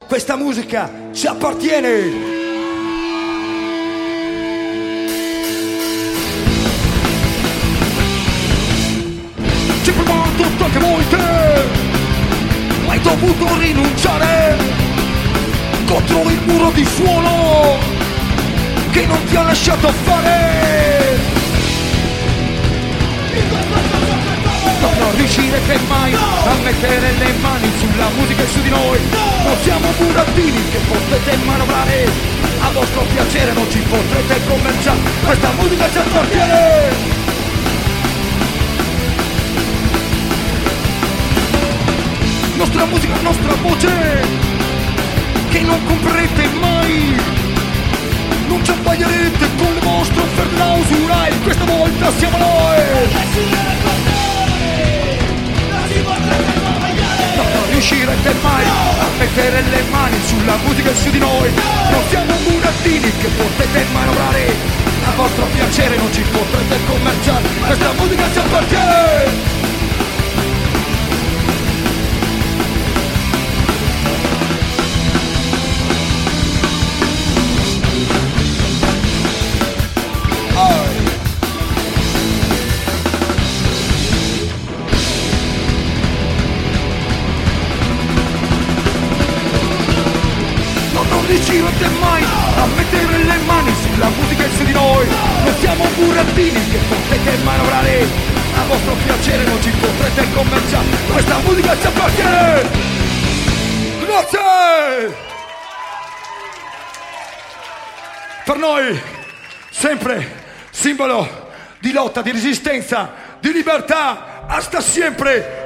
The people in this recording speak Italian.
questa musica ci appartiene. Ci ho provato tante volte, ma hai dovuto rinunciare contro il muro di suolo che non ti ha lasciato fare. Non riuscirete mai a mettere le mani sulla musica e su di noi. Non siamo burattini che potete manovrare, a vostro piacere non ci potrete commerciare. Questa musica ci appartiene. Nostra musica, nostra voce, che non comprerete mai. Non ci abbaglierete con il vostro fernausura, e questa volta siamo noi. Non riuscirete mai a mettere le mani sulla musica su di noi. Non siamo burattini che potete manovrare, a vostro piacere non ci potrete commerciare. Questa musica ci appartiene. Non riuscirete mai a mettere le mani sulla musica su di noi. Non siamo burattini che potete manovrare, a vostro piacere non ci potrete commerciare. Questa musica ci appartiene. Grazie. Per noi sempre simbolo di lotta, di resistenza, di libertà. Hasta siempre.